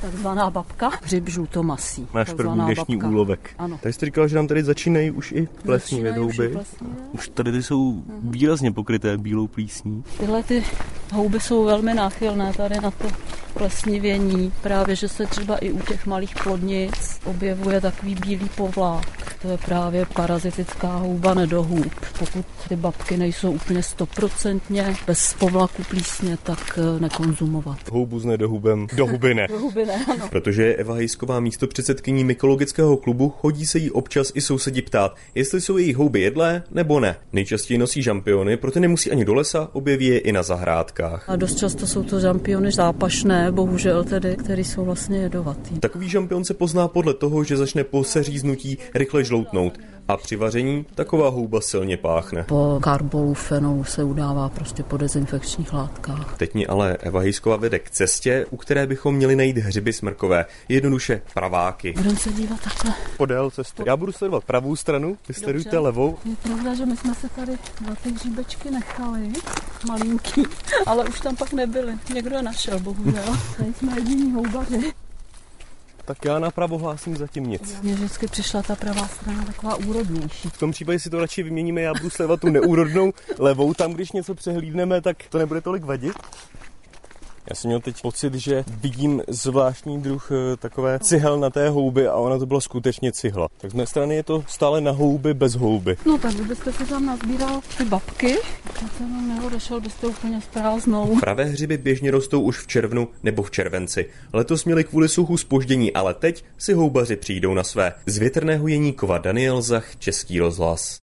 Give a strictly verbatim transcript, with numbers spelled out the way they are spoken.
takzvaná babka, hřib žlutomasí. Máš první dnešní babka. Úlovek. Ano. Tady jste říkala, že nám tady začínají už i plesnivé houby. Už, už tady ty jsou uh-huh. výrazně pokryté bílou plísní. Tyhle ty houby jsou velmi náchylné tady na to plesnivění. Právě, že se třeba i u těch malých plodnic objevuje takový bílý povlák. To je právě parazitická houba nedohůb. Pokud ty babky nejsou úplně stoprocentně bez povlaku plísně, tak nekonzumovat. Houbu s nedohubem do huby ne. Do huby ne, ano. Protože je Eva Hejsková místopředsedkyní mykologického klubu, chodí se jí občas i sousedi ptát, jestli jsou její houby jedlé nebo ne. Nejčastěji nosí žampiony, proto nemusí ani do lesa, objeví je i na zahrádkách. A dost často jsou to žampiony zápašné, bohužel tedy, které jsou vlastně jedovatý. Takový žampion se pozná podle toho, že začne po seříznutí rychle žloutnout. A při vaření taková houba silně páchne. Po karbolu fenolu se udává prostě po dezinfekčních látkách. Teď mě ale Eva Hejsková vede k cestě, u které bychom měli najít hřiby smrkové. Jednoduše praváky. Budeme se dívat takhle. Podél cesty. Já budu sledovat pravou stranu, vy sledujte levou. Je pravda, že my jsme se tady na ty hříbečky nechali, malinký, ale už tam pak nebyli. Někdo je našel, bohužel. Tady jsme jediní houbaři. Tak já napravo hlásím zatím nic. Mně vždycky přišla ta pravá strana taková úrodnější. V tom případě si to radši vyměníme, já budu sledovat tu neúrodnou levou, tam když něco přehlídneme, tak to nebude tolik vadit. Já jsem měl teď pocit, že vidím zvláštní druh takové cihel na té houby a ona to byla skutečně cihla. Tak z mé strany je to stále na houby bez houby. No tak kdybyste si tam nazbíral ty babky, tak se nám neodešel byste úplně s prázdnou. Pravé hřiby běžně rostou už v červnu nebo v červenci. Letos měli kvůli suchu zpoždění, ale teď si houbaři přijdou na své. Z Větrného Jeníkova Daniel Zach, Český rozhlas.